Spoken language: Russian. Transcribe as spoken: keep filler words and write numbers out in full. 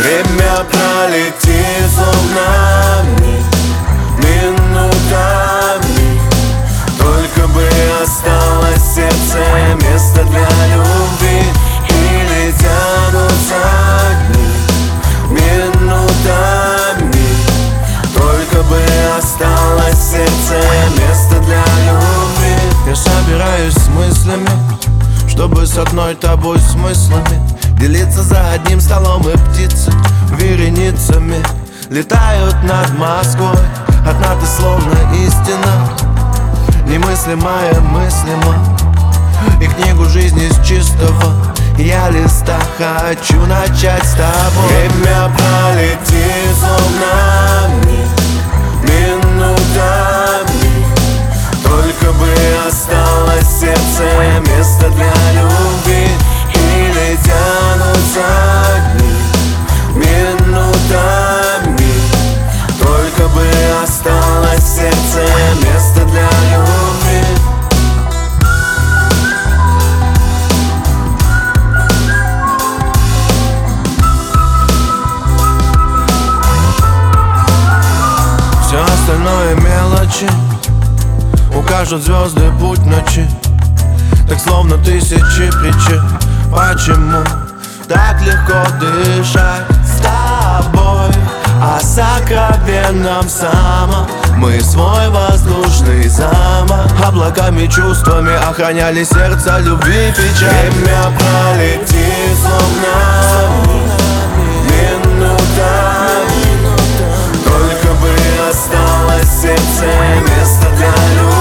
Время пролетит волнами, минутами. Только бы осталось в сердце место для любви. Или тянутся дни минутами. Только бы осталось в сердце место для любви. Я собираюсь с мыслями, чтобы с одной тобой смыслами делиться за одним столом, и птицы вереницами летают над Москвой. Одна ты словно истина, немыслимая мыслимо. И книгу жизни с чистого я листа хочу начать с тобой. Время пролетит волнами, минутами. Только бы осталось в сердце место для любви. Или тянутся дни минутами. Только бы осталось в сердце место для любви. Все остальное мелочи, укажут звезды путь ночи. Так словно тысячи причин, почему так легко дышать с тобой. О сокровенном самом мы свой воздушный замок облаками, чувствами охраняли сердце любви печаль. Время пролетит волнами, минутами. Только бы осталось в сердце место для любви.